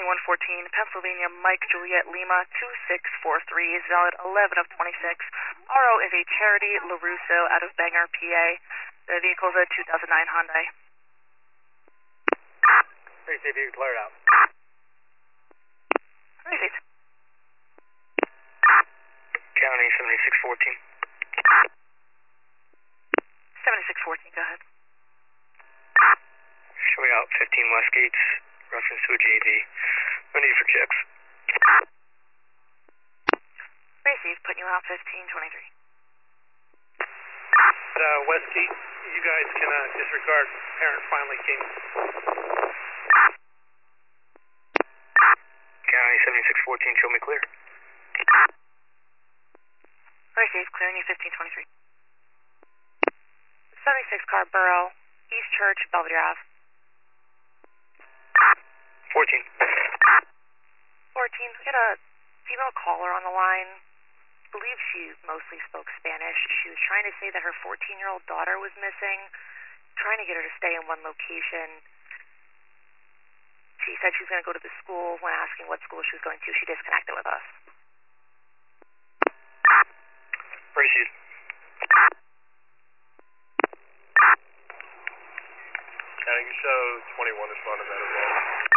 2114, Pennsylvania, Mike Juliet Lima, 2643, is valid 11 of 26. RO is a Charity LaRusso out of Bangor, PA. The vehicle is a 2009 Hyundai. Please see if you can clear it out. Received. County 7614. 7614, go ahead. Showing out 15 West Gates, reference to a JV. No need for checks. Received, putting you out 1523. Westgate, you guys can disregard parent finally came. County 7614, show me clear. Received, clearing you 1523. 76 car Borough, East Church, Belvedere Ave. 14. 14, we got a female caller on the line. I believe she mostly spoke Spanish. She was trying to say that her 14-year-old daughter was missing, trying to get her to stay in one location. She said she was going to go to the school. When asking what school she was going to, she disconnected with us. Received. County, you show 21 responded that as well.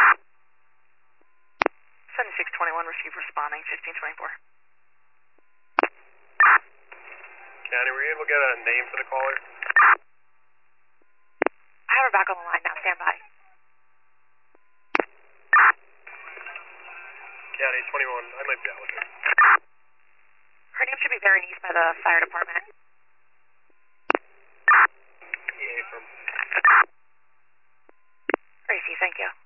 7621 received responding, 1524. County, were you able to get a name for the caller? I have her back on the line now. Stand by. County 21, I might be out with her. Her name should be Berenice by the fire department. EA from. Gracie, thank you.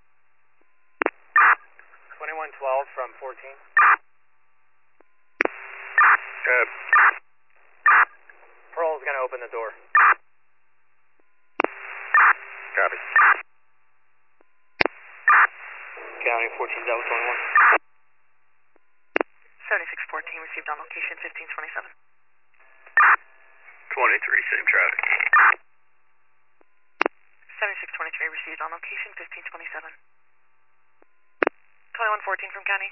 2112 from 14. Good. Pearl's going to open the door. Copy. County 14, that was 21. 7614 received on location, 1527. 23, same traffic. 7623 received on location, 1527. 2114 from county.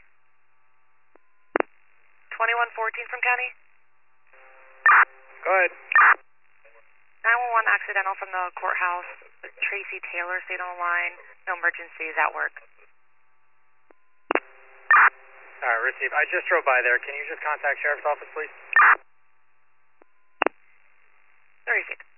2114 from county. Go ahead. 911 accidental from the courthouse. Tracy Taylor stayed on the line. No emergencies at work. All right, receive. I just drove by there. Can you just contact Sheriff's Office, please? Received.